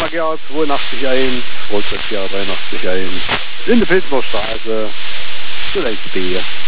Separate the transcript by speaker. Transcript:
Speaker 1: Magyar 82 1, Volkswagen 83 1. In der Pilsnerstraße, zu Bier.